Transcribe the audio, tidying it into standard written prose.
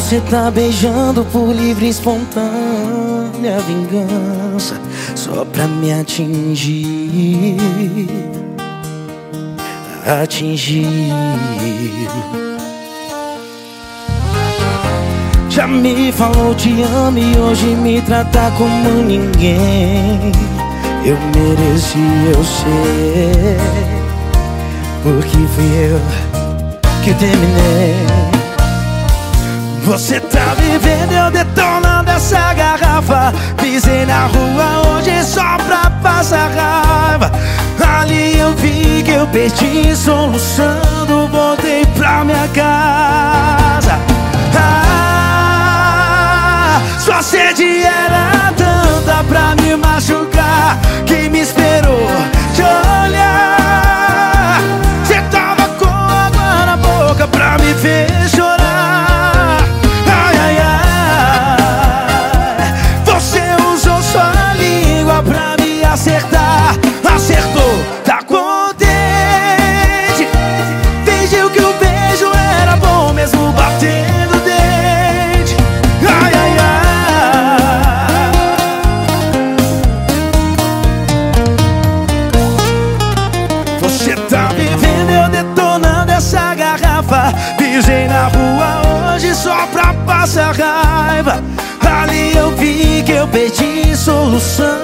Você tá beijando por livre e espontânea vingança, só pra me atingir. Já me falou te amo e hoje me trata como ninguém. Eu mereci, eu sei, porque fui eu que terminei. Você tá vivendo, eu detonando essa garrafa. Pisei na rua hoje só pra passar raiva. Ali eu vi que eu perdi, soluçando, voltei pra minha casa. Sua sede era tanta pra me machucar, que me esperou te olhar. Cê tava com água na boca pra me ver chorar. Ai, ai, ai. Você usou sua língua pra me acertar. Acertou, tá contente. Fingiu que o beijo era bom mesmo batendo dente. Ai, ai, ai. Você tá vivendo, eu detonando essa garrafa. Pisei na rua hoje só pra passar raiva. Ali eu vi que eu perdi solução.